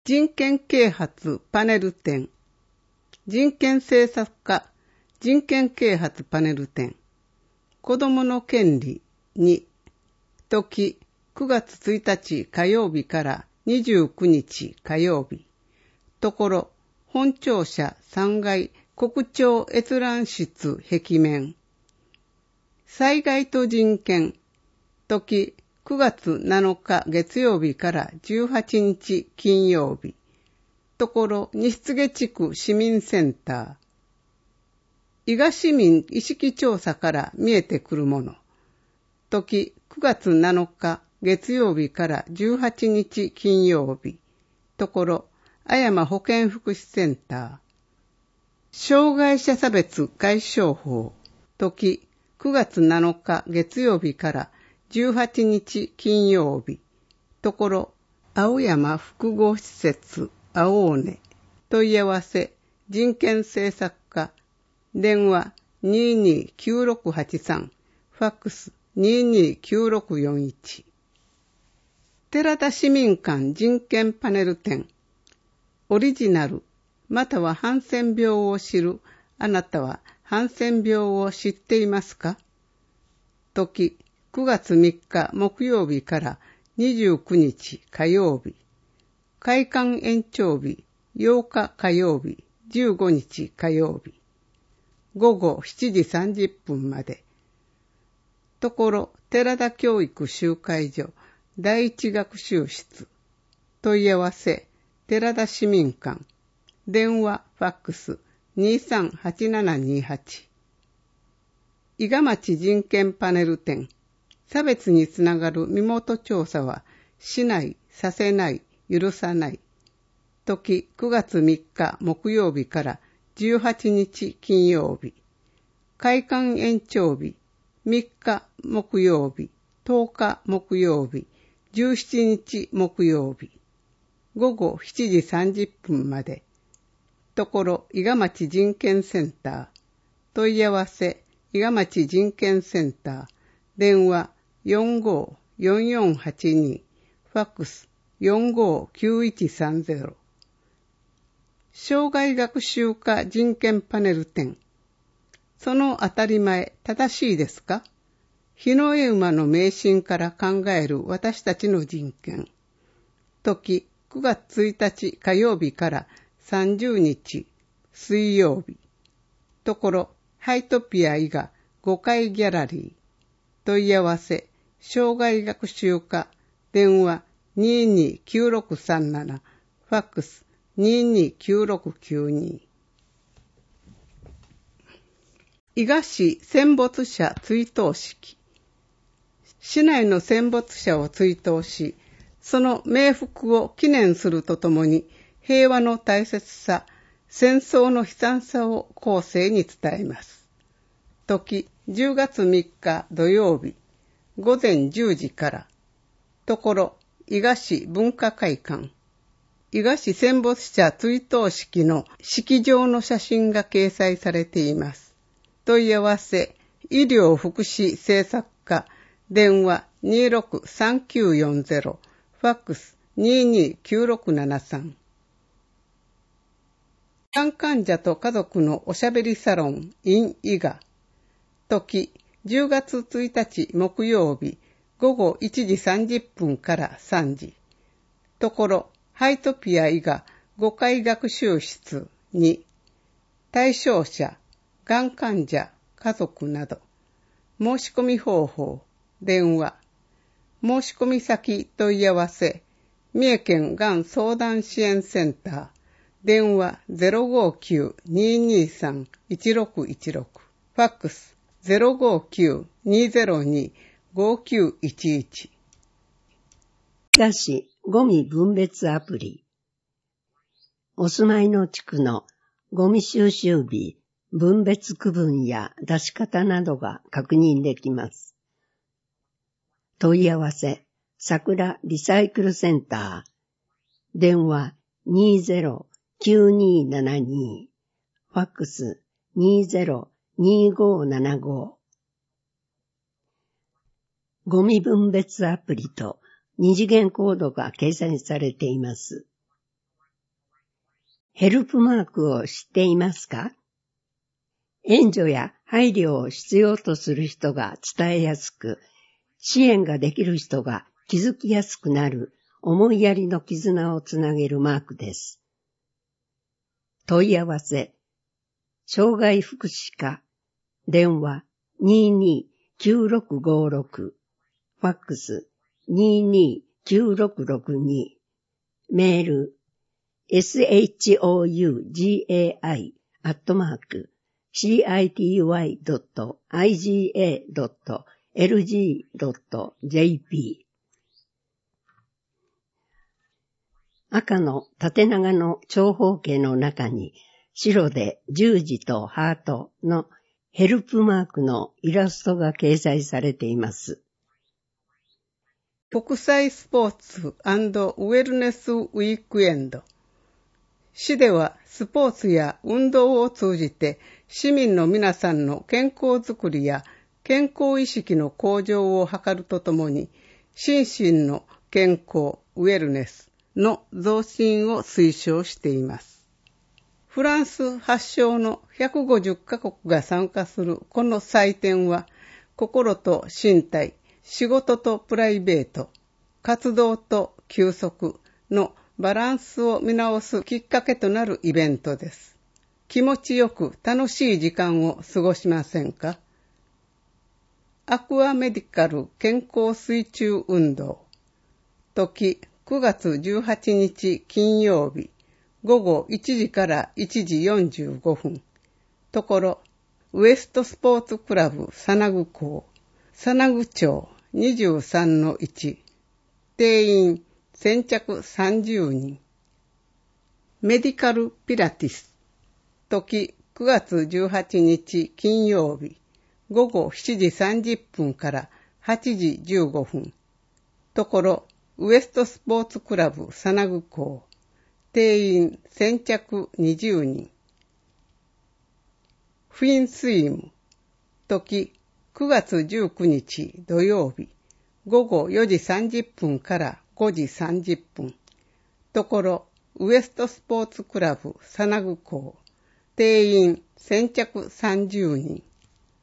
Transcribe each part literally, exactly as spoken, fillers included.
人権啓発パネル展、人権政策課人権啓発パネル展、子どもの権利に、時くがつついたち火曜日からにじゅうくにち火曜日、ところ本庁舎さんがい国庁閲覧室壁面、災害と人権、時くがつなのか月曜日からじゅうはちにち金曜日、ところ西柘地区市民センター、伊賀市民意識調査から見えてくるもの、時くがつなのか月曜日からじゅうはちにち金曜日、ところあやま保健福祉センター、障害者差別解消法、時くがつなのか月曜日からじゅうはちにち金曜日、ところ青山複合施設青尾根、問い合わせ人権政策課、電話 にーにーきゅうろくはちさん、ファックス にーにーきゅうろくよんいち。寺田市民館人権パネル展、オリジナルまたはハンセン病を知るあなたはハンセン病を知っていますか？時くがつみっか木曜日からにじゅうくにち火曜日、開館延長日ようか火曜日、じゅうごにち火曜日、ごごしちじさんじゅっぷんまで。ところ寺田教育集会所第一学習室、問い合わせ寺田市民館、電話ファックス にーさんはちななにはち。伊賀町人権パネル展、差別につながる身元調査はしない、させない、許さない。時くがつみっか木曜日からじゅうはちにち金曜日、開館延長日みっか木曜日、とおか木曜日、じゅうしちにち木曜日、ごごしちじさんじゅっぷんまで。ところ伊賀町人権センター、問い合わせ伊賀町人権センター、電話よんごーよんよんはちに、ファックスよんごーきゅういちさんゼロ。障害学習科人権パネル展、その当たり前正しいですか？日の絵馬の迷信から考える私たちの人権。時くがつついたち火曜日からさんじゅうにち水曜日、ところハイトピア伊賀ごかいギャラリー、問い合わせ障害学習科、電話にーにーきゅうろくさんなな、ファックスにーにーきゅうろくきゅうに。伊賀市戦没者追悼式、市内の戦没者を追悼し、その冥福を記念するとともに、平和の大切さ、戦争の悲惨さを後世に伝えます。時じゅうがつみっか土曜日、ごぜんじゅうじから、ところ伊賀市文化会館、伊賀市戦没者追悼式の式場の写真が掲載されています。問い合わせ医療福祉政策課、電話にーろくさんきゅうよんゼロ、ファックスにーにーきゅうろくななさん。がん患者と家族のおしゃべりサロン in 伊賀、時じゅうがつついたち木曜日、ごごいちじさんじゅっぷんからさんじ、ところハイトピア伊賀ごかい学習室に、対象者がん患者家族など、申し込み方法、電話、申し込み先問い合わせ、三重県がん相談支援センター、電話 ゼロごきゅうにーにーさんいちろくいちろく、ファックス ゼロごきゅうにーゼロにーごきゅういちいち。 伊賀市ゴミ分別アプリ、お住まいの地区のゴミ収集日、分別区分や出し方などが確認できます。問い合わせ、桜リサイクルセンター、電話にーゼロきゅうにーななに、ファックスにーゼロにーごーななご。ゴミ分別アプリと二次元コードが掲載されています。 ヘルプマークを知っていますか？援助や配慮を必要とする人が伝えやすく、支援ができる人が気づきやすくなる思いやりの絆をつなげるマークです。問い合わせ、障害福祉課、電話 にーにーきゅうろくごろく、ファックス にーにーきゅうろくろくに、メール エスエイチオーユージェーアイ アットマーク シーアイティーワイ ドット アイジーエー ドット エルジー ドット ジェーピー 赤の縦長の長方形の中に白で十字とハートのヘルプマークのイラストが掲載されています。 国際スポーツ&ウェルネスウィークエンド。市ではスポーツや運動を通じて市民の皆さんの健康づくりや健康意識の向上を図るとともに、心身の健康、ウェルネスの増進を推奨しています。フランス発祥のひゃくごじゅっかこくが参加するこの祭典は、心と身体、仕事とプライベート、活動と休息のバランスを見直すきっかけとなるイベントです。気持ちよく楽しい時間を過ごしませんか？アクアメディカル健康水中運動。時くがつじゅうはちにち金曜日、ごごいちじからいちじよんじゅうごふん。ところ、ウエストスポーツクラブさなぐ校、さなぐ町 にじゅうさんのいち。定員先着さんじゅうにん。メディカルピラティス。時くがつじゅうはちにち金曜日、ごごしちじさんじゅっぷんからはちじじゅうごふん。ところ、ウエストスポーツクラブさなぐ校。定員先着にじゅうにん。フィンスイム。時くがつじゅうくにち土曜日、ごごよじさんじゅっぷんからごじさんじゅっぷん。ところ、ウエストスポーツクラブさなぐ校。定員先着さんじゅうにん。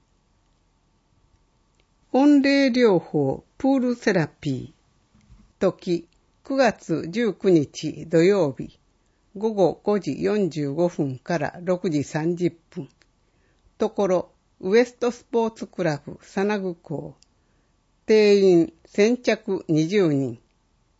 温冷療法プールセラピー。時くがつじゅうくにち土曜日、ごごごじよんじゅうごふんからろくじさんじゅっぷん。ところ、ウエストスポーツクラブさなぐ校。定員先着にじゅうにん。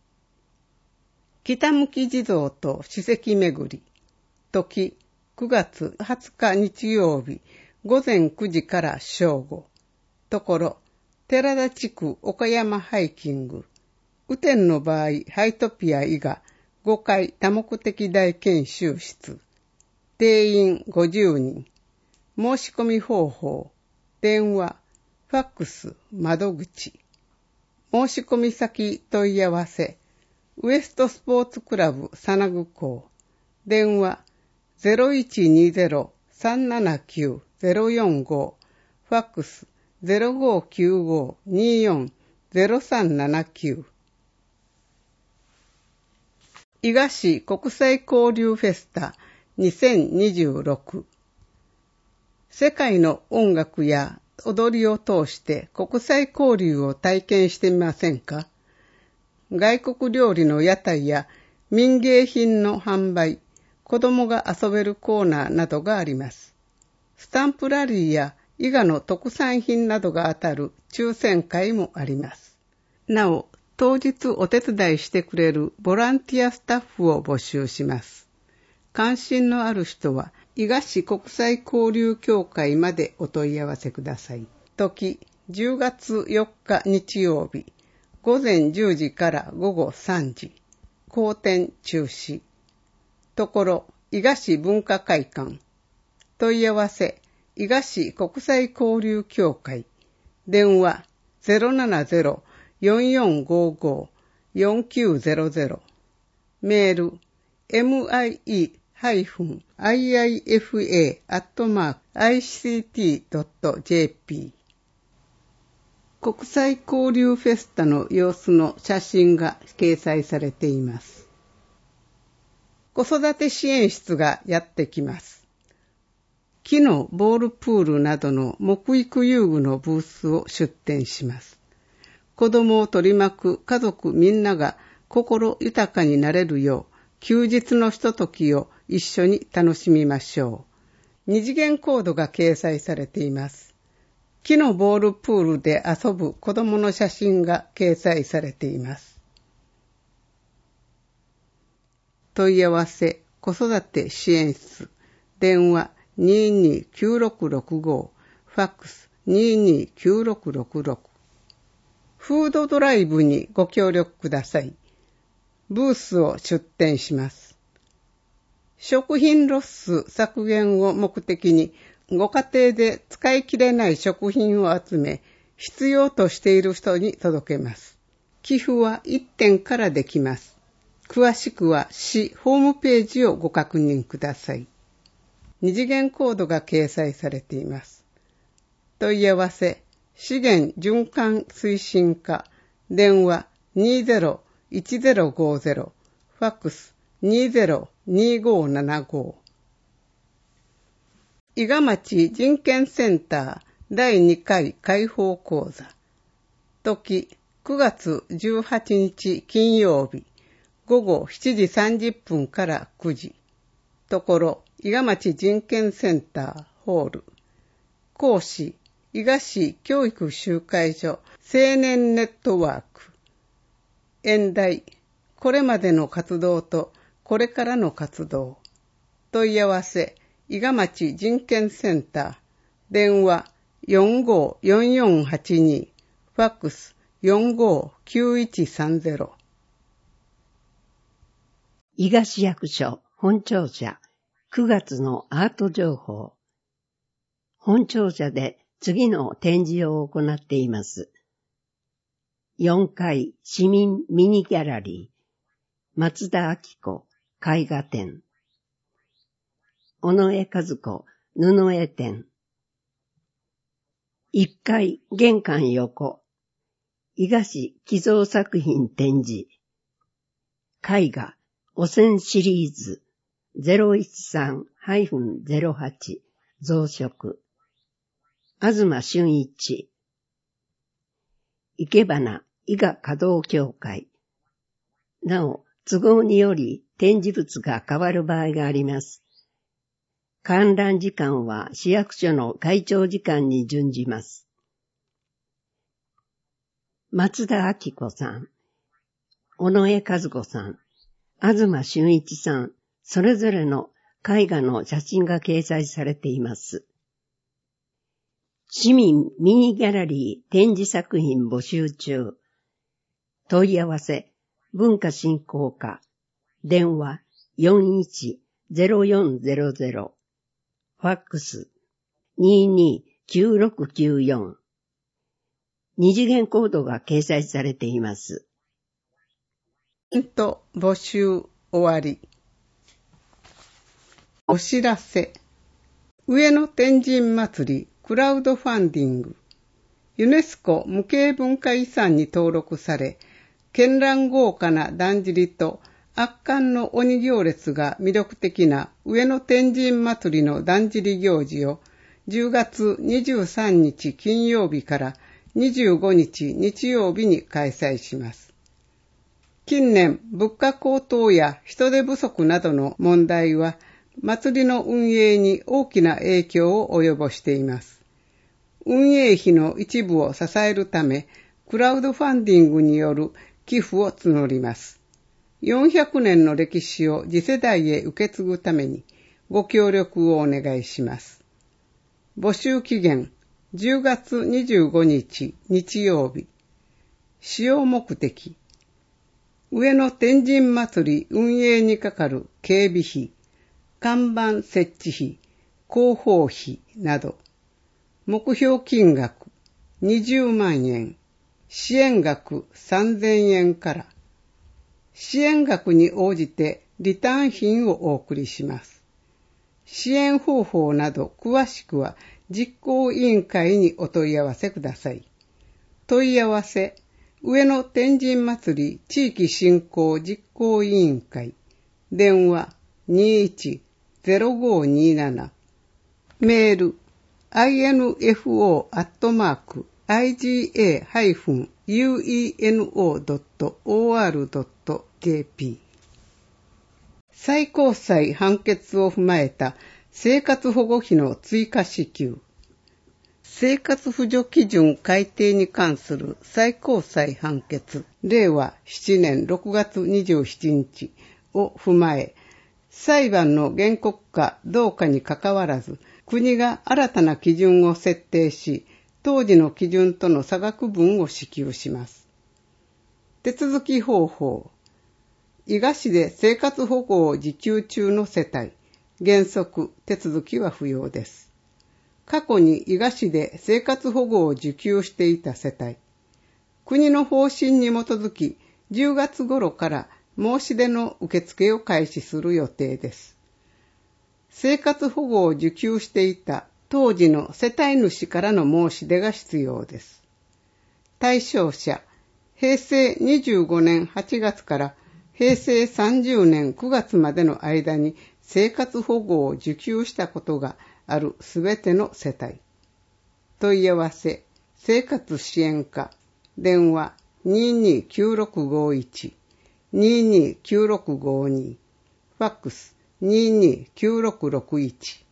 北向き地蔵と史跡巡り。時くがつはつか日曜日、ごぜんくじから正午。ところ、寺田地区岡山ハイキング。雨天の場合、ハイトピア以外ごかい多目的大研修室。定員ごじゅうにん。申し込み方法。電話、ファックス、窓口。申し込み先問い合わせ。ウエストスポーツクラブさなぐ校。電話 ゼロいちにゼロ さんななきゅう ゼロよんご。ファックス ゼロごきゅうご にーよん ゼロさんななきゅう。伊賀市国際交流フェスタにせんにじゅうろく。世界の音楽や踊りを通して国際交流を体験してみませんか？外国料理の屋台や民芸品の販売、子供が遊べるコーナーなどがあります。スタンプラリーや伊賀の特産品などが当たる抽選会もあります。なお、当日お手伝いしてくれるボランティアスタッフを募集します。関心のある人は、伊賀市国際交流協会までお問い合わせください。時、じゅうがつよっか日曜日、ごぜんじゅうじからごごさんじ。後展中止。ところ、伊賀市文化会館。問い合わせ、伊賀市国際交流協会。電話 ゼロななゼロ よんよんごご よんきゅうゼロゼロ。メール エムアイイー アイアイエフエー アットマーク アイシーティー ドット ジェーピー。国際交流フェスタの様子の写真が掲載されています。 子育て支援室がやってきます。木のボールプールなどの木育遊具のブースを出展します。子供を取り巻く家族みんなが心豊かになれるよう、休日のひとときを一緒に楽しみましょう。二次元コードが掲載されています。木のボールプールで遊ぶ子供の写真が掲載されています。問い合わせ子育て支援室、電話にーにーきゅうろくろくご、ファックスにーにーきゅうろくろくろく。フードドライブにご協力ください。ブースを出展します。食品ロス削減を目的に、ご家庭で使い切れない食品を集め、必要としている人に届けます。寄付はいってんからできます。詳しくは市ホームページをご確認ください。二次元コードが掲載されています。問い合わせ、資源循環推進課、電話にーぜろいちぜろごぜろ、ファックスにーぜろにーごななご。伊賀町人権センターだいにかい開放講座。時くがつじゅうはちにち金曜日、ごごしちじさんじゅっぷんからくじ。ところ、伊賀町人権センターホール。講師、伊賀市教育集会所青年ネットワーク。演題、これまでの活動とこれからの活動。問い合わせ、伊賀町人権センター、電話よんごよんよんはちに、ファックスよんごきゅういちさんぜろ。 伊賀市役所本庁舎くがつのアート情報。本庁舎で次の展示を行っています。よんかい市民ミニギャラリー、松田明子絵画展。尾上和子布絵展。いっかい玄関横、伊賀市寄贈作品展示。絵画汚染シリーズ ゼロいちさんゼロはち 増殖。東俊一。生け花伊賀華道協会。なお、都合により展示物が変わる場合があります。観覧時間は市役所の会長時間に準じます。松田明子さん、尾上和子さん、東俊一さん、それぞれの絵画の写真が掲載されています。市民ミニギャラリー展示作品募集中。問い合わせ、文化振興課、電話よんいちゼロよんゼロゼロ、ファックスにーにーきゅうろくきゅうよん。二次元コードが掲載されています。 と募集終わり。お知らせ。上野天神祭りクラウドファンディング。ユネスコ無形文化遺産に登録され、絢爛豪華なだんじりと圧巻の鬼行列が魅力的な上野天神祭りのだんじり行事をじゅうがつにじゅうさんにち金曜日からにじゅうごにち日曜日に開催します。近年、物価高騰や人手不足などの問題は祭りの運営に大きな影響を及ぼしています。運営費の一部を支えるため、クラウドファンディングによる寄付を募ります。よんひゃくねんの歴史を次世代へ受け継ぐためにご協力をお願いします。募集期限じゅうがつにじゅうごにち日曜日。使用目的。上野天神祭り運営にかかる警備費、看板設置費、広報費など。目標金額にじゅうまんえん。支援額さんぜんえんから。支援額に応じてリターン品をお送りします。支援方法など詳しくは実行委員会にお問い合わせください。問い合わせ、上野天神祭り地域振興実行委員会。電話にいちゼロごになな、メール アイエヌエフオー アットマーク アイジーエー ハイフン ユーイーエヌオー ドット オーアール ドット ジェーピー。最高裁判決を踏まえた生活保護費の追加支給。生活扶助基準改定に関する最高裁判決、れいわななねんろくがつにじゅうしちにちを踏まえ、裁判の原告かどうかにかかわらず、国が新たな基準を設定し、当時の基準との差額分を支給します。手続き方法。伊賀市で生活保護を受給中の世帯、原則手続きは不要です。過去に伊賀市で生活保護を受給していた世帯、国の方針に基づきじゅうがつ頃から申し出の受付を開始する予定です。生活保護を受給していた当時の世帯主からの申し出が必要です。対象者、へいせいにじゅうごねんはちがつからへいせいさんじゅうねんくがつまでの間に生活保護を受給したことがあるすべての世帯。問い合わせ、生活支援課、電話 にーにーきゅうろくごいち、にーにーきゅうろくごに、ファックスにーにーきゅうろくろくいち。